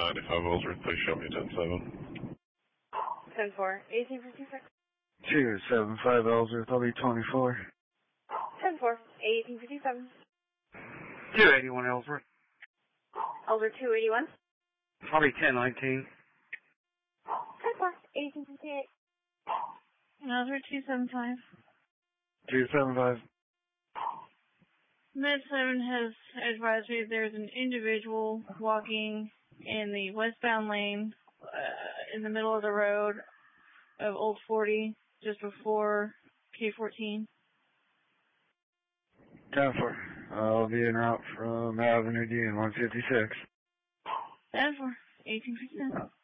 95 Ellsworth, please show me 10-7. 10-4, 1856. 275 Ellsworth, I'll be 24. 10-4, 1857. 281 Ellsworth. Ellsworth 281. I'll be 1019. 10-4, 1858. Ellsworth 275. 275. Med-7 has advised me there's an individual walking in the westbound lane in the middle of the road of Old 40 just before K14. 10-4. I'll be en route from Avenue D in 156. 10-4, 1857.